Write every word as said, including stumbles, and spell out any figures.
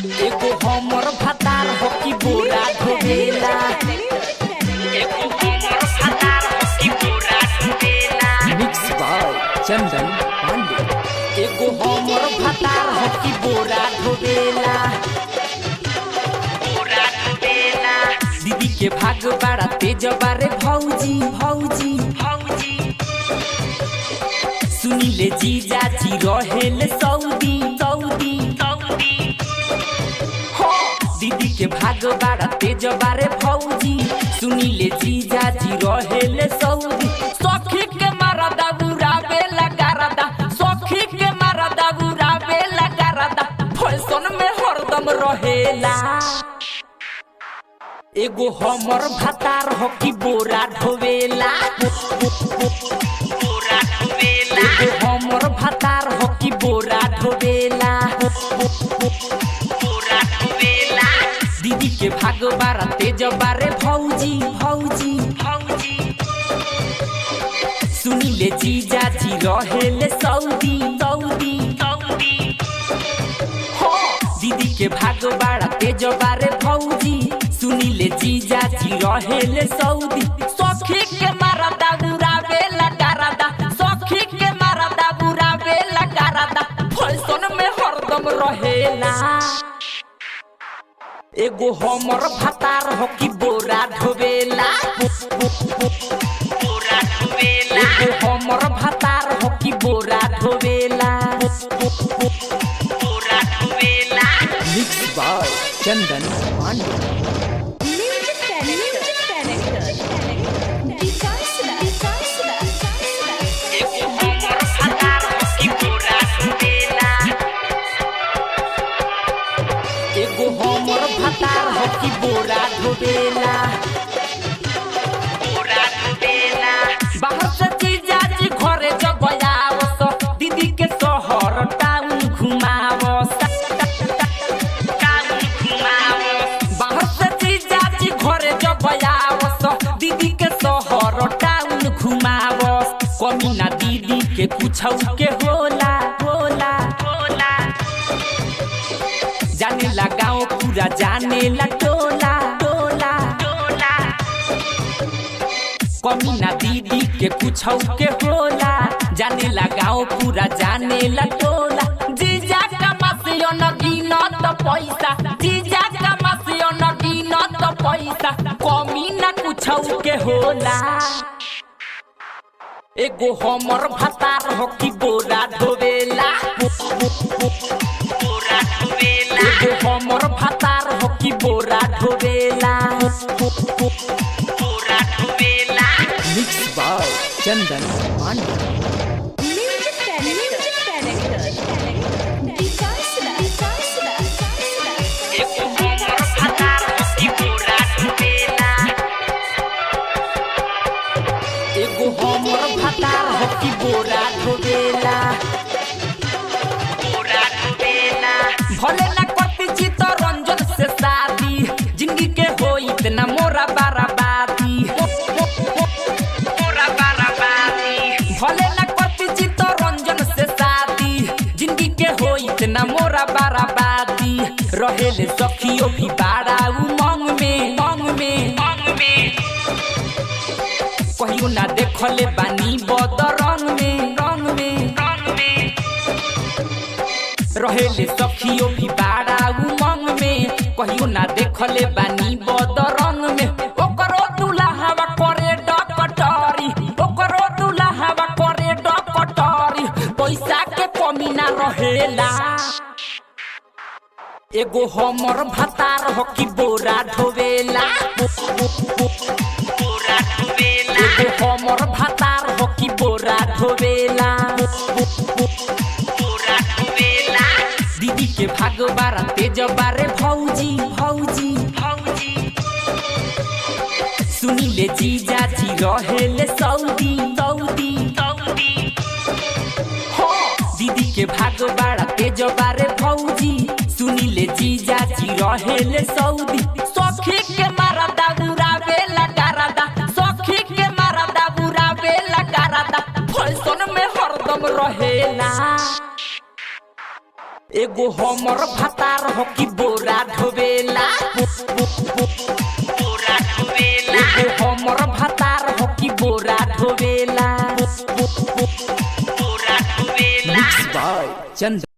एगो हमर भतार हो कि बोरा ढोबेला एगो हमर भतार हो कि बोरा ढोबेला मिक्स बाय चंदन पांडे एगो हमर भतार हो कि बोरा ढोबेला बोरा ढोबेला दीदी के भाग बड़ा तेज बारे भौजी भौजी भौजी सुनीले जीजा जी रहेले सऊदी सऊदी सऊदी हो दीदी के भाग बड़ा तेज बारे भौजी सुनीले जीजा जी रहेले सऊदी सखी के मारा दाबुरा बेला गारादा सखी के मारा दाबुरा बेला गारादा फैशन में हरदम रहेला एगो हमर भतार हो कि बोरा ढोबेला बोरा ढोबेला एगो हमर भतार हो कि बोरा ढोबेला बोरा ढोबेला दीदी के भाग बारा तेज बारे भौजी भौजी भौजी सुनीले जीजा जी रहेले सऊदी सऊदी सऊदी हो दीदी के भाग बारा तेज बारे भौजी सुनीले जीजा जी रहेले सऊदी सखी के मारा दाबुरा बेला गारादा सखी के मारा दाबुरा बेला गारादा फैशन में हरदम रहेला एगो हमर भतार हो कि बोरा ढोबेला बोरा ढोबेला एगो हमर भतार हो कि बोरा ढोबेला बोरा ढोबेला मिक्स बाय चंदन पांडे एगो हमर भतार हो कि बोरा ढोबेला बोरा ढोबेला बाहर से जीजा जी घरे जब आवस दीदी के शहर टाउन घुमावस टाउन घुमावस बाहर से जीजा जी घरे जब आवस दीदी के शहर टाउन घुमावस कमी ना दीदी के कुछौ के होला होला होला जाने ला गाँव पूरा जाने ला टोला टोला टोला कमी ना दीदी के कुछौ के होला जाने ला गाँव पूरा जाने ला टोला जीजा का मसियो न गिनत पैसा जीजा का मसियो न गिनत पैसा कमी ना कुछौ के होला एगो हमर भतार हो कि बोरा ढोबेला बोरा ढोबेला एगो हमर भतार हो कि बोरा ढोबेला बोरा ढोबेला मिक्स बाय चंदन पांडे एगो हमर भतार हो कि बोरा ढोबेला एगो हमर भतार हो कि बोरा ढोबेला बोरा ढोबेला भले ना करती चित रंजन से शादी जिंदगी के हो इतना मोरा बराबादी मोरा बराबादी भले ना करती चित रंजन से शादी जिंदगी के हो इतना मोरा बराबादी रहेले सखियो भी बाड़ा उमंग में मंग में मंग में कहियो ना देखले बानी बदरंग में रंग में रंग में रहेले सखियो भी बाड़ा उमंग में कहियो ना देखले बानी बदरंग में ओकरो दुल्हावा करे डकटरी ओकरो दुल्हावा करे डकटरी पैसा के कमी ना रहेला एगो हमर भतार हो कि बोरा ढोबेला बोरा ढोबेला एगो हमर भतार हो कि बोरा ढोबेला बोरा ढोबेला दीदी के भाग बारा तेज बारे भौजी भौजी भौजी सुनीले जीजा जी रहेले सऊदी सऊदी सऊदी हो दीदी के भाग बारा तेज बारे भौजी सुनीले जीजा जी रहेले सऊदी सखी के मारा दाबुरा बेला गारादा सखी के मारा दाबुरा बेला गारादा फैशन में हरदम रहेला एगो हमर भतार हो कि बोरा बोरा ढोवेला हमर भतार हो कि बोरा ढोवेला बोरा ढोवेला चंद